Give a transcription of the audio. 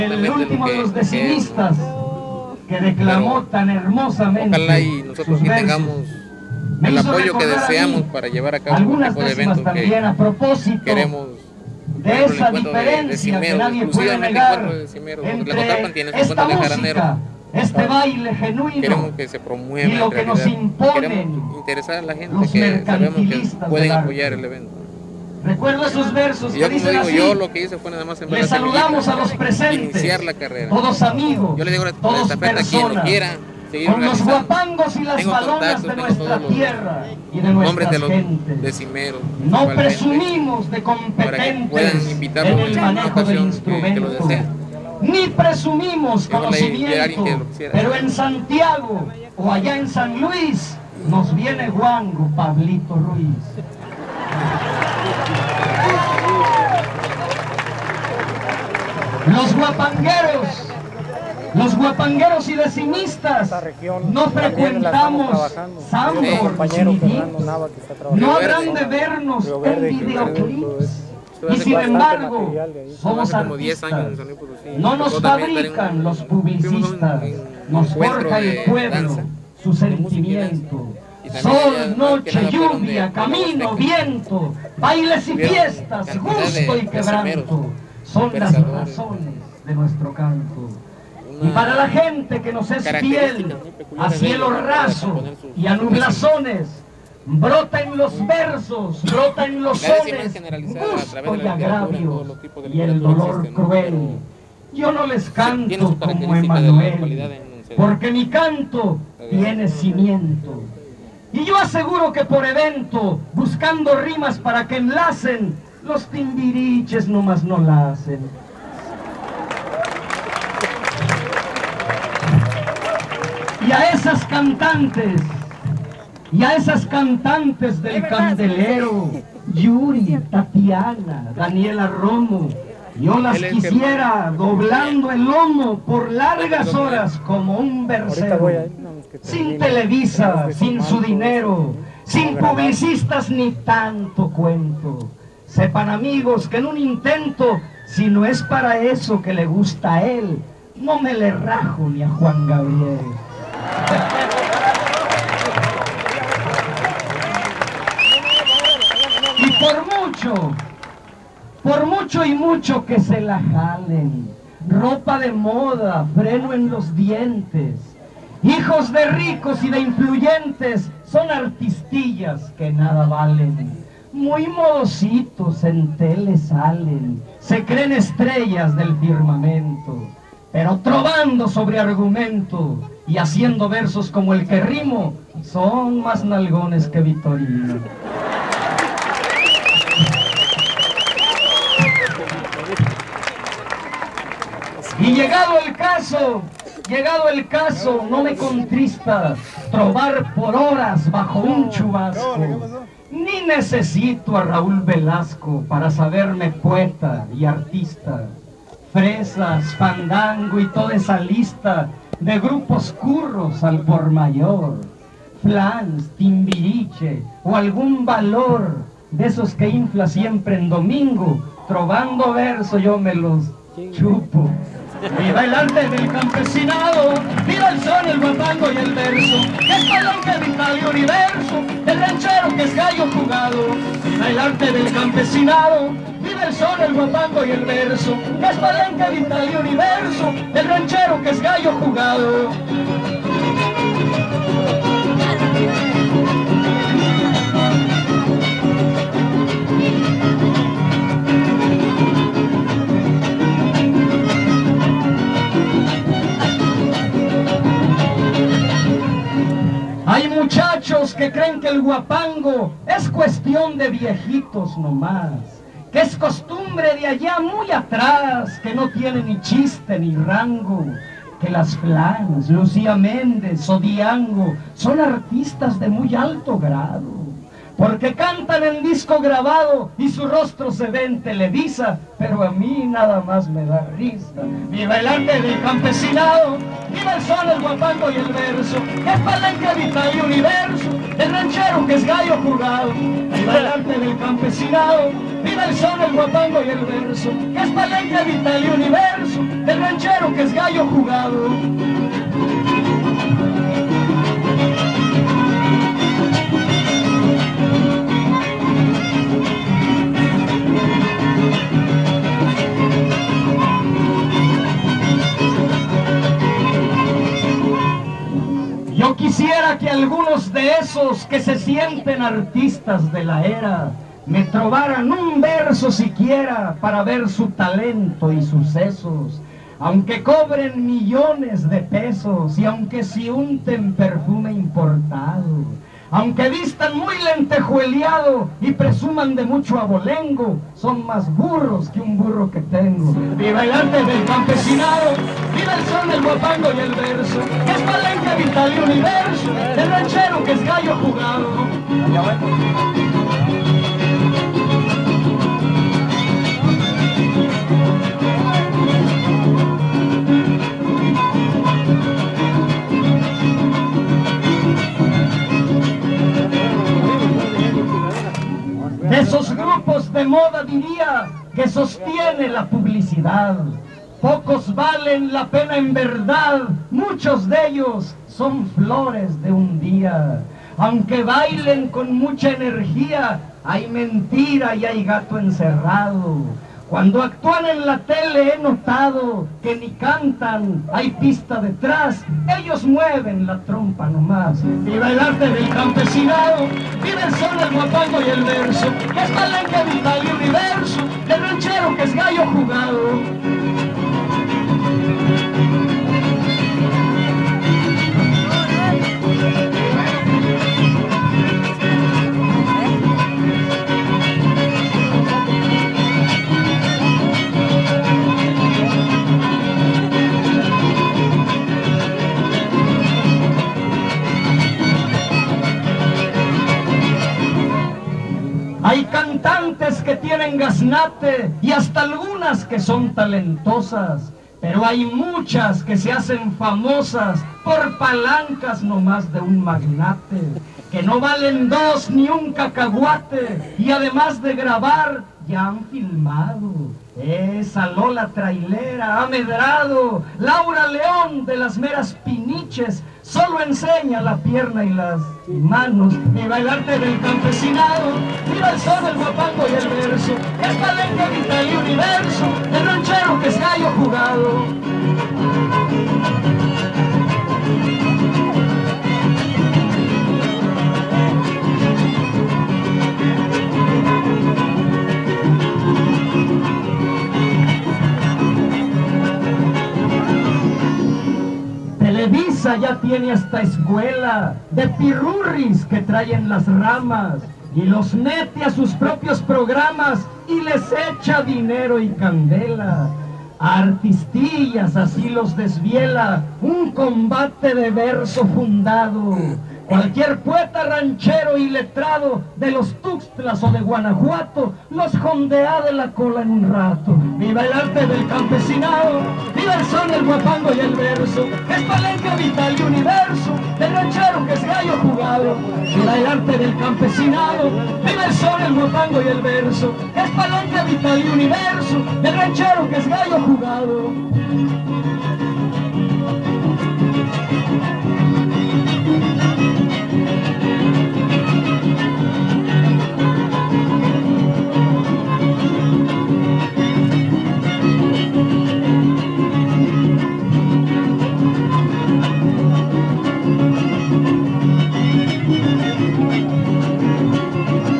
El último de los decimistas que declamó tan hermosamente. Ojalá y nosotros sí tengamos el apoyo que deseamos para llevar a cabo un tipo de eventos que queremos. De esa diferencia que nadie puede negar entre esta música, este baile genuino, queremos que se promueva y lo que nos imponen queremos interesar a la gente que sabemos que pueden apoyar el evento. Recuerda sus versos que dicen así. Yo lo que hice fue nada más le saludamos a los presentes, iniciar la carrera. Todos amigos, yo le digo todos personas, quien lo quiera seguir con los guapangos y las balonas de nuestra tierra y de nuestras gentes. Decimeros, no presumimos de competentes en el manejo del instrumento, ni presumimos conocimiento, pero en Santiago o allá en San Luis nos viene guango Pablito Ruiz. Los guapangueros y decimistas no frecuentamos Sambors ni dips, no habrán de vernos en videoclips, y sin embargo somos artistas. No nos fabrican los publicistas, nos forja el pueblo, su sentimiento. Sol, noche, lluvia, camino, viento, bailes y fiestas, gusto y quebranto, son las razones de nuestro canto. Y para la gente que nos es fiel, a cielo raso y a nublazones, brota en los versos, brota en los sones, gusto y agravio y el dolor cruel. Yo no les canto como Emanuel, porque mi canto tiene cimiento. Y yo aseguro que por evento, buscando rimas para que enlacen, los timbiriches nomás no la hacen. Y a esas cantantes del Candelero, Yuri, Tatiana, Daniela Romo, yo las quisiera doblando el lomo por largas horas como un versero. Sin Televisa, sin su dinero, sin publicistas ni tanto cuento. Sepan amigos que en un intento, si no es para eso que le gusta a él, no me le rajo ni a Juan Gabriel. Y por mucho y mucho que se la jalen, ropa de moda, freno en los dientes, hijos de ricos y de influyentes, son artistillas que nada valen. Muy modositos en tele salen, se creen estrellas del firmamento, pero trovando sobre argumento y haciendo versos como el que rimo, son más nalgones que Vitorino. Y llegado el caso, no me contrista trovar por horas bajo un chubasco, ni necesito a Raúl Velasco para saberme poeta y artista. Fresas, fandango y toda esa lista de grupos curros al por mayor, flans, timbiriche o algún valor de esos que infla siempre en domingo, trovando verso yo me los chupo. Viva el arte del campesinado, viva el son, el guapango y el verso, que es palanque vital y universo, el ranchero que es gallo jugado. Viva el arte del campesinado, viva el son, el guapango y el verso, que es palanque vital y universo, el ranchero que es gallo jugado. Hay muchachos que creen que el guapango es cuestión de viejitos nomás, que es costumbre de allá muy atrás, que no tiene ni chiste ni rango, que las flans, Lucía Méndez o Diango son artistas de muy alto grado, porque cantan en disco grabado y su rostro se ve en Televisa, pero a mí nada más me da risa. Viva el arte del campesinado, viva el son, el guapango y el verso, que es palanque vital y universo, del ranchero que es gallo jugado. Viva el arte del campesinado, viva el son, el guapango y el verso, que es palenque vital y universo, del ranchero que es gallo jugado. Yo quisiera que algunos de esos que se sienten artistas de la era me trobaran un verso siquiera para ver su talento y sucesos, aunque cobren millones de pesos y aunque se unten perfume importado, aunque vistan muy lentejueleado y presuman de mucho abolengo, son más burros que un burro que tengo. Viva el arte del campesinado, viva el son, el guapango y el verso, que es palenque vital y universo, el ranchero que es gallo jugado. De esos grupos de moda diría que sostiene la publicidad, pocos valen la pena en verdad, muchos de ellos son flores de un día. Aunque bailen con mucha energía, hay mentira y hay gato encerrado. Cuando actúan en la tele he notado que ni cantan, hay pista detrás, ellos mueven la trompa nomás. Viva el arte del campesinado, viva el son, el guapango y el verso, que es palenque vital y universo, el ranchero que es gallo jugado. Hay cantantes que tienen gaznate y hasta algunas que son talentosas, pero hay muchas que se hacen famosas por palancas nomás de un magnate, que no valen dos ni un cacahuate y además de grabar ya han filmado. Esa Lola trailera ha medrado, Laura León de las meras piniches, solo enseña la pierna y las manos. Viva el arte del campesinado, viva el son, el guapango y el verso, es palenque vital y universo, el ranchero que es gallo jugado. Televisa ya tiene hasta escuela de pirurris que traen las ramas y los mete a sus propios programas y les echa dinero y candela. A artistillas así los desviela un combate de verso fundado. Cualquier poeta ranchero y letrado de los Tuxtlas o de Guanajuato los jondea de la cola en un rato. Viva el arte del campesinado, viva el son, el guapango y el verso, es palenque vital y universo, del ranchero que es gallo jugado. Viva el arte del campesinado, viva el son, el guapango y el verso, es palenque vital y universo, del ranchero que es gallo jugado.